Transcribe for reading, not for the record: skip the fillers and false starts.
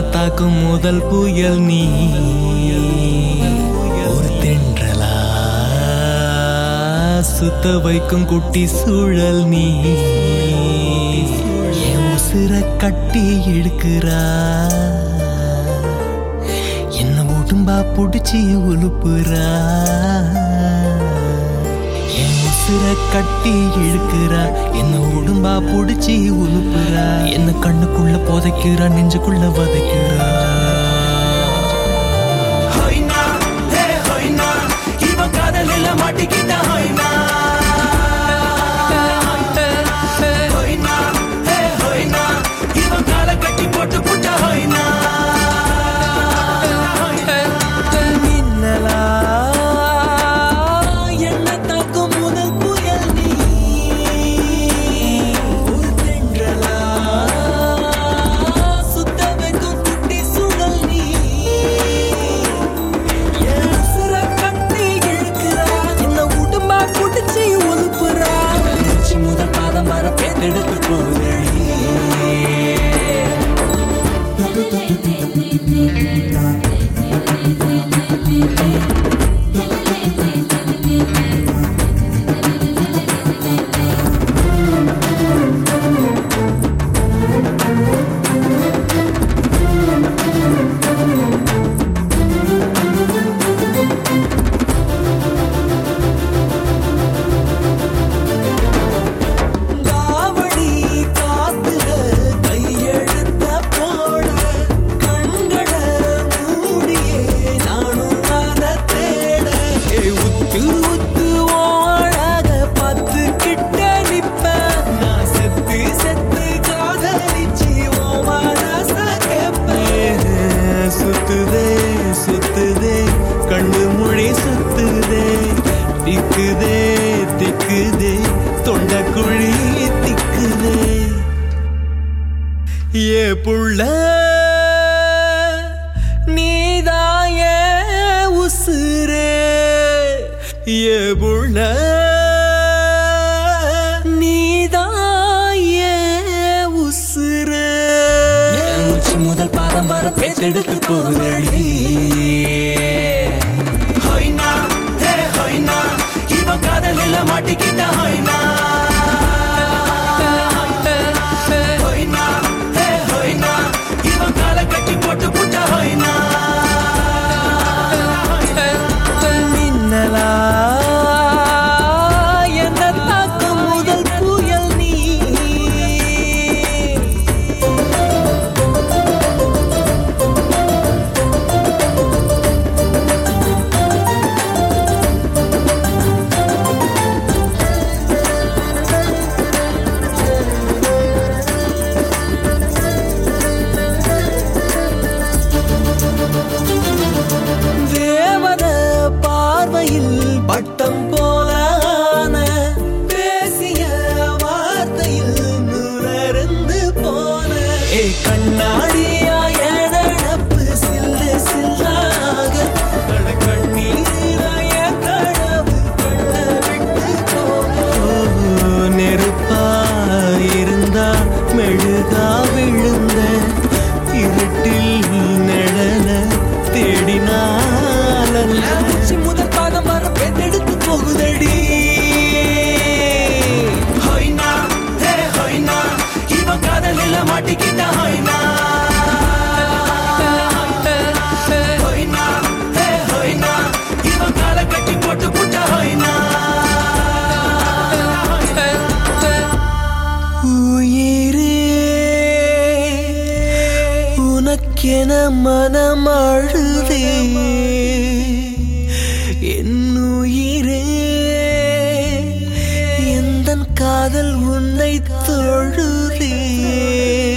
தாக்கும் முதல் புயல் நீ, ஒரு தென்றலா சுத்த வைக்கும் குட்டி சூழல் நீ, என் உசுர கட்டி இழுக்கிறா, என்ன உடும்பா புடிச்சி உழுப்புறா, என் உசுர கட்டி இழுக்கிறா, என்ன உடும்பா புடிச்சி உழுப்புறா, என்ன கண்ணுக்குள்ள புதைக்கிறா, நெஞ்சுக்குள்ள வதைக்கிறா. இவன் காதலில் மாட்டிக்கிட்ட இவன் கால கட்டி போட்டு புட்ட மின்னலா என்ன தாக்கும் முதல் புயல் நீ, ஒரு தென்றலா சுத்த வைக்கும் குட்டி சுழல் நீ, என் உசுர கட்டி இழுக்கிறா, என்ன உடும்பா புடிச்சு உழுப்புறா, முதல் பாதம் வர பேத்தெடுத்து போகுதடி. சுத்துதே கண்ணு மொழி சுத்துதே, திக்குதே திக்குதே தொண்டக்குழி திக்குதே, ஏ புள்ள நீதாய உசுரே, ஏ புள்ள நீதாய உசுரே, முதல் பாதம் வர பேத்தெடுத்து போகுதடி. இவன் காதலில் மாட்டிக்கிட்ட இவன் கால கட்டி போட்டு புட்ட மின்னலா என்ன தாக்கும் முதல் புயல் நீ, பட்டம் போலான பேசிய வார்த்தையில் நுணர்ந்து போன, ஏ கண்ணாடியா நடப்பு சில்லு சில்லாக கண்ணீராய கனவு கண்ண விட்டு போக, நெருப்பா இருந்தா மெழுகா விழுந்த இருட்டில் நிழல தேடினால முதல் பாதம் வர பெண்ணெடுத்து போகுதடி. இவன் காதலில் மாட்டிக்கிட்ட இவன் கால கட்டி போட்டு புட்ட உயிரே உனக்கென மனம் அழுதே, என்னுயிரே எந்தன் காதல் உன்னை தொழுதே.